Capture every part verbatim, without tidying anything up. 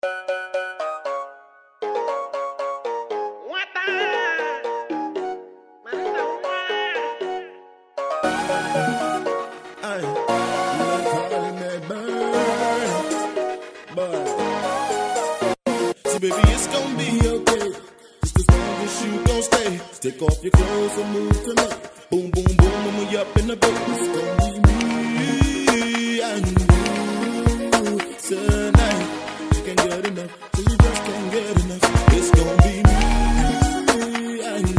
Baby, it's gonna be okay. Just as long as you gon' stay. Take off your clothes and move to me. Boom, boom, boom, when we up in the boat. It's gonna be me and you tonight. You can't get enough, so you just can't get enough. It's gonna be me and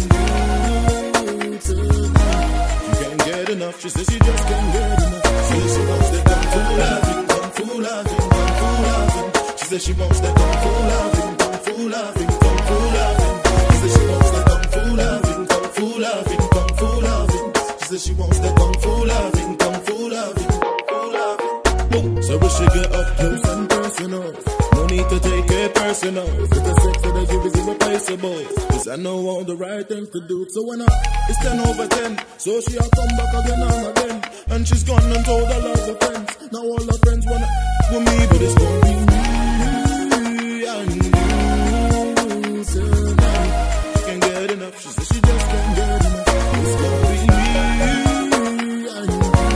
you tonight. You can't get enough, she says she just can't get enough. She says she wants that kung fu loving, kung fu loving, kung fu loving. She says she wants that kung fu loving, kung fu loving, kung fu loving. She says she wants that kung fu loving, kung fu loving, kung fu loving. She says she wants that kung fu loving, kung fu loving, kung fu loving. Boom. So we should get up close and personal. No need to take it personal. With the sex that I give is irreplaceable. Cause I know all the right things to do. So when I, it's ten over ten. So she a come back again and again. And she's gone and told all of her friends. Now all her friends wanna with me, but it's gonna be me and you tonight. She can't get enough. She says she just can't get enough. It's gonna be me and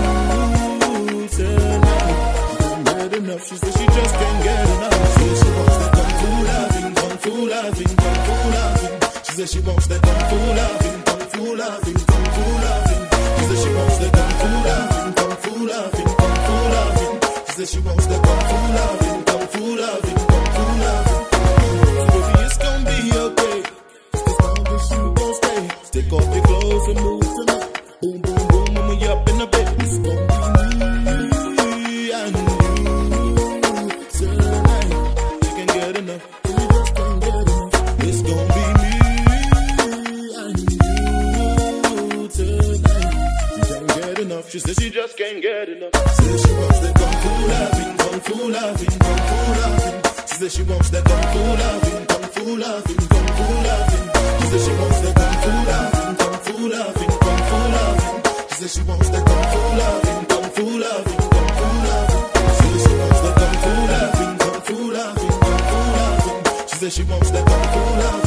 you tonight. She can't get enough. She says she just can't get enough. She says she wants that kung fu loving, kung fu loving, kung fu loving. She says she wants that kung fu loving, kung fu loving, kung fu loving. She says she wants that kung fu loving, kung fu loving, kung fu loving. She says she wants that kung fu loving, kung fu loving, kung fu loving. Baby, it's gonna be okay. Just as long as you gon' stay. Take off your clothes and move tonight. Boom, boom, boom, when we up in the bed. It's gonna be me and you tonight. You can't get enough, you just can't get enough. It's gonna be me and you tonight. You can't get enough. She says she just can't get enough. Says she wants that kung fu loving, kung fu loving, kung fu loving. She says she wants that kung fu loving, kung fu loving, kung fu loving. She says she wants that kung fu loving, kung fu loving, kung fu loving. She says she wants that kung fu loving, kung fu loving, kung fu loving. She says she wants that kung fu loving, kung fu loving, kung fu loving. She says she wants that kung fu loving.